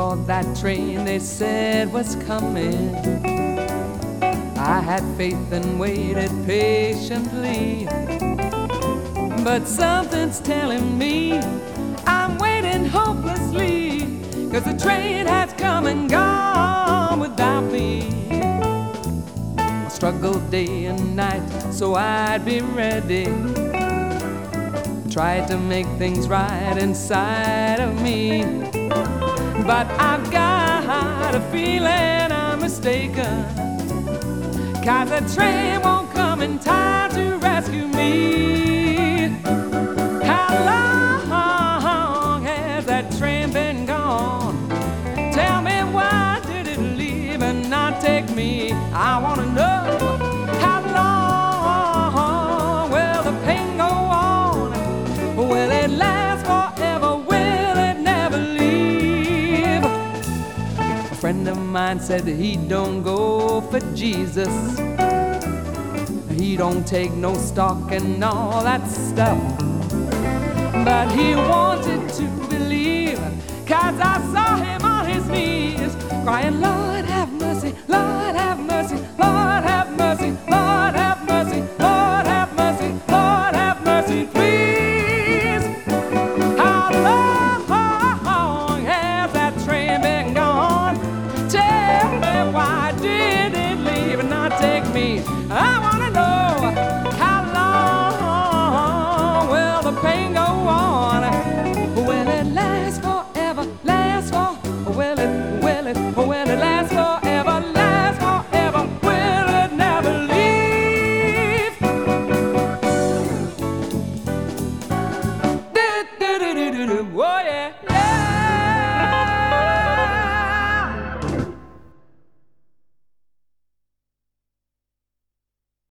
for that train they said was coming. I had faith and waited patiently, but something's telling me I'm waiting hopelessly, 'cause the train has come and gone without me. I struggled day and night so I'd be ready, tried to make things right inside of me, but I've got a feeling I'm mistaken, 'cause the train won't come in time to rescue me. How long has that train been gone? Tell me, why did it leave and not take me? I wanna know. How long will the pain go on? Will it last forever? Will it never leave? A friend of mine said he don't go for Jesus, he don't take no stock and all that stuff, but he wanted to believe, 'cause I saw him on his knees crying, Lord have mercy, Lord have mercy, Lord have mercy, Lord have